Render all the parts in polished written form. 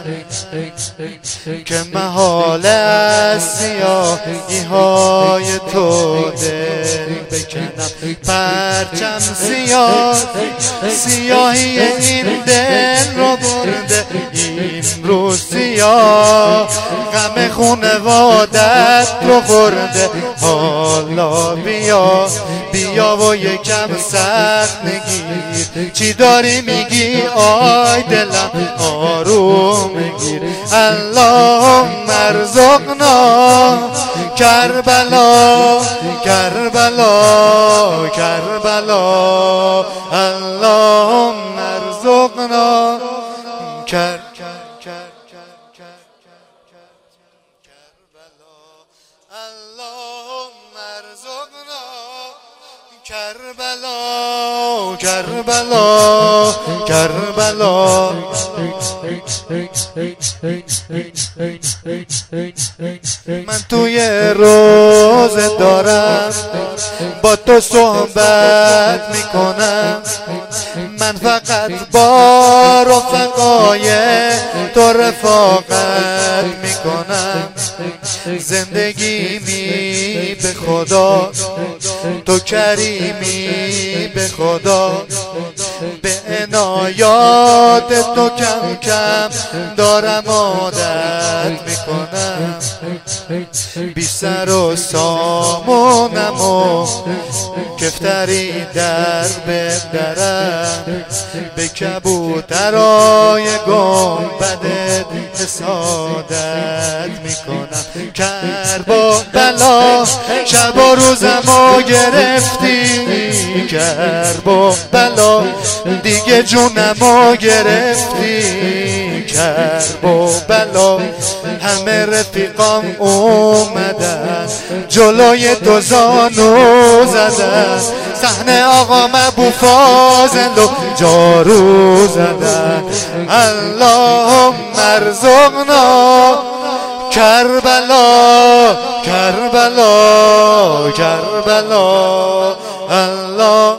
که محال است سیاهی های تو دل بکنم. پرچم سیاهی این دل رو برده امروز سیاه، غم خونوادت رو خورده. حالا بیا و یکم سخت نگیر، چی داری میگی آی دلم آروم گیر. اللهم ارزقنا کربلا کربلا کربلا. اللهم ارزقنا کربلا کربلا کربلا. من توی روزه دارم با تو صحبت میکنم، من فقط با رفقای تو رفاقت میکنم. زندگیمی به خدا تو کریمی به خدا، به عنایات تو کم کم دارم عادت میکنم. بی سر و سامونم و کفتری در به درم، به کبوترای گنبدت حسادت میکنم. کربلا شب و روزمو گرفتی، کربلا دیگه جونمو گرفتی. کربلا همه رفیقام اومدن جلوی تو زانو زدن، صحنه آقا ابو فاضل و جارو زدن. اللهم ارزقنا کربلا کربلا کربلا. الله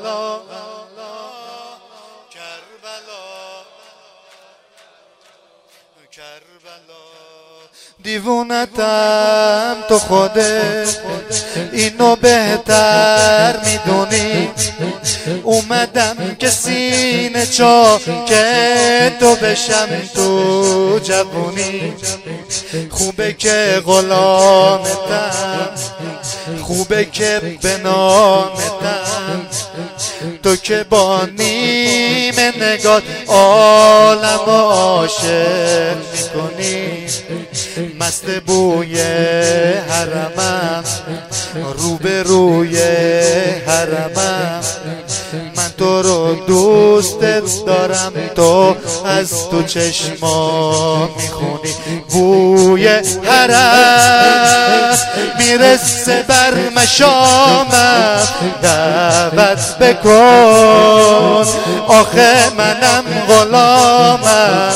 دیوونتم تو خودت اینو بهتر میدونی. اومدم که سینه چاکه تو بشم تو جوونی. خوبه که غلامتم، خوبه که به نامتم، تو که با نیمه نگات عالم عاشق میکنی. مست بوی حرمم، روبروی حرمم، من تو رو دوست دارم، تو از تو چشما میخونی. بوی حرم میرسه بر مشامم، دعوت بکن آخه منم غلامم.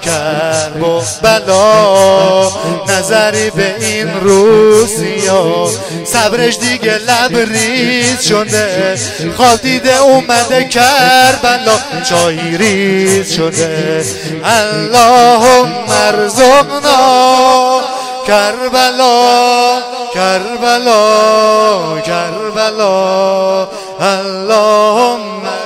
کربلا نظری به این روسیا، صبرش دیگه لبریز شده. خواب دیده اومده کربلا، چای ریز شده. اللهم ارزقنا کربلا کربلا کربلا. اللهم